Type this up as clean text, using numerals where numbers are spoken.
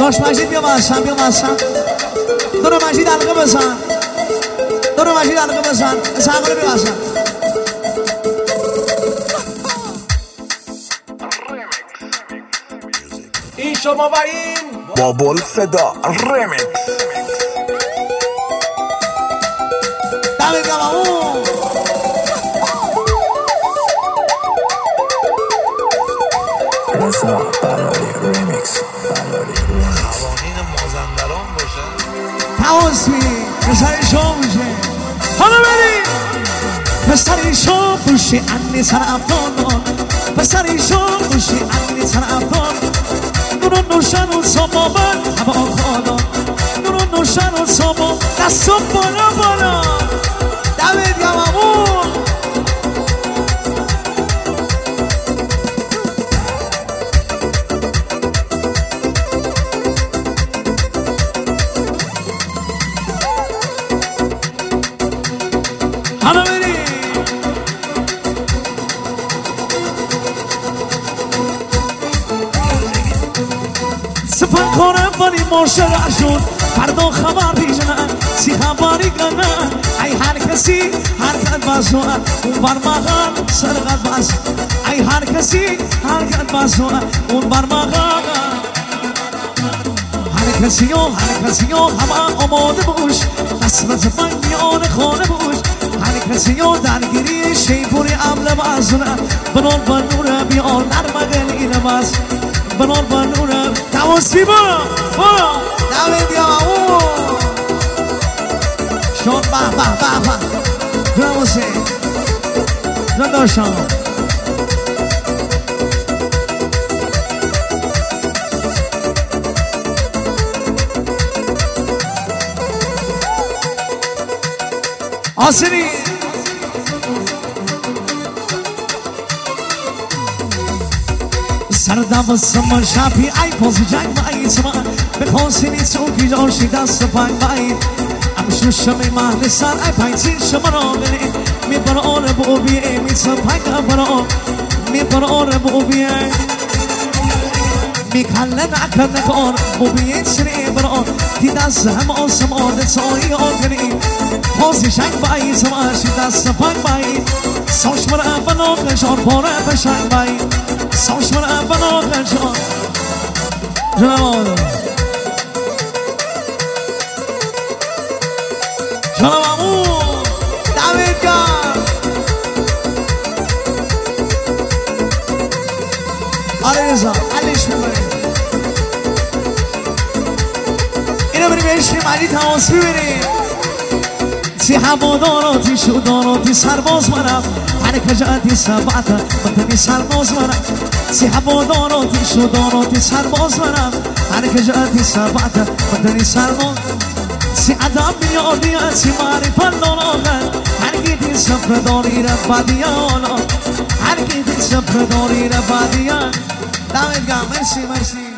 داش مجید بیا باشم دور مجید حلقه بزن دور مجید حلقه بزن اسحاق بیا باشم این شما و این بابل فدا ریمیکس دمید گم اون رضا بلاری ریمیکس قوانین مازندران باشه تماسبی پسری شو بوشه حالا بریم پسری شو بوشه انی سر افغان پسری شو بوشه انی سر افغان نورو نوشن و صبا من هوا خانا نورو نوشن و صبا دستو بالا بالا دمید گم اون حالا بریم سپن کنم بانی مشرع شد فردا خبر بیجن سی خبری کنن ای هر کسی حرکت بسوه اون بر مغان سرقت بس ای هر کسی حرکت بسوه اون بر مغان هر کسی و همه آماده باش قسمت بنیان خانه باش هر کسی و درگیری شیپوری عمل بازونه بنور بنوره بیان نرمگلی نماز بنور بنوره تواسی برا دمید یا او شون به جناب حسین جان داشتم آسینی سردم سمر شبی ای پوز جنگ بایی سمان به پاسینی سوکی جاشی دست پنگ بایی امشو شمی محل سر ای پایزین شما را بینی می بران بوبیه می سپنگ بران می بران بوبیه می کله نکن نکن بوبیه سری بران تی دست هم آسمان سایی آتنی پوزی جنگ بایی سمان شی دست پنگ بایی سوش برا بنا قشار پاره بشنگ بایی سوش برا بنا قشار جناب جناب امون دمید گم آره رضا حلش میکنیم اینو بریم بهشیم علی تماس ببینیم سی هواداراتی شداراتی سرباز منم هر کجاتی سبعت وطنی سرباز منم سی هواداراتی شداراتی سرباز منم هر کجاتی سبعت وطنی سرباز سی ادب میادی سی معرفت داراغن هر گیتی سفر داری رفادیان هر گیتی سفر داری رفادیان دمید گم مرسی